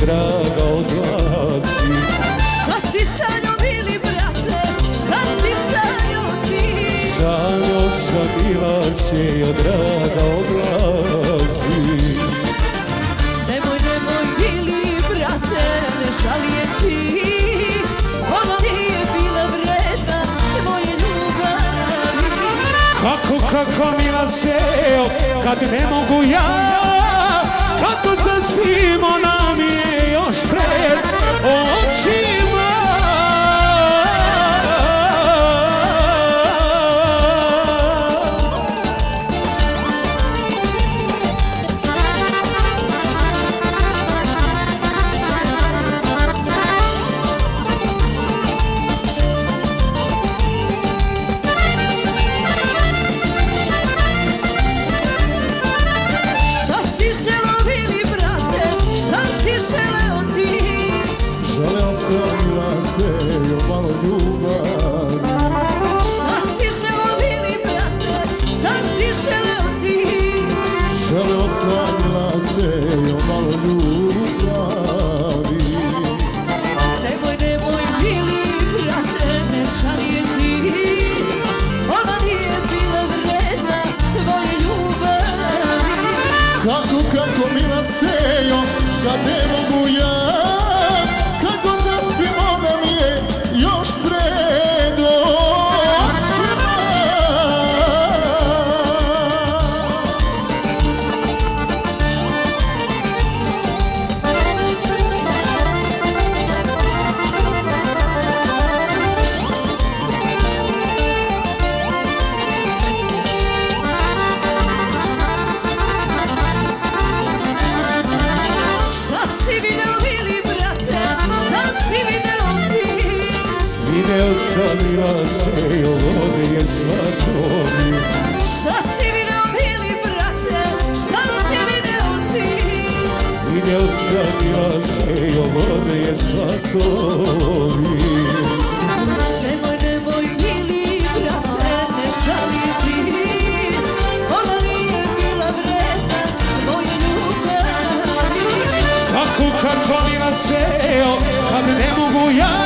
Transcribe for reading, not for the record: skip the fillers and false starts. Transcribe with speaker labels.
Speaker 1: draga odlazi.
Speaker 2: Šta si sanjao mili brate, šta si sanjao ti?
Speaker 1: Sanjao sam mila sejo draga odlazi.
Speaker 2: Nemoj, nemoj mili brate, ne šalije ti. Ona nije bila vredna tvoje ljubavi.
Speaker 1: Kako mila sejo, kad ne mogu ja, kako zaspimo nam je još pred očima.
Speaker 3: Želeo sam mila sejo malo ljubavi.
Speaker 2: Šta si želeo mili brate, šta si želeo ti?
Speaker 3: Želeo sam mila sejo malo ljubavi.
Speaker 2: Nemoj, nemoj mili brate, ne šalije ti. Ona nije bila vredna tvoje ljubavi.
Speaker 3: Kako mila sejo, kad ne mogu ja, kako zaspimo nam je još pred očima.
Speaker 1: Video sam mila sejo, vode je svakovi.
Speaker 2: Šta si video mili brate, šta si video ti?
Speaker 1: Video sam mila sejo, vode je svakovi.
Speaker 2: Nemoj, nemoj mili brate, ne šalije ti. Ona nije bila vredna tvoje ljubavi.
Speaker 1: Kako mila sejo, kad ne mogu ja,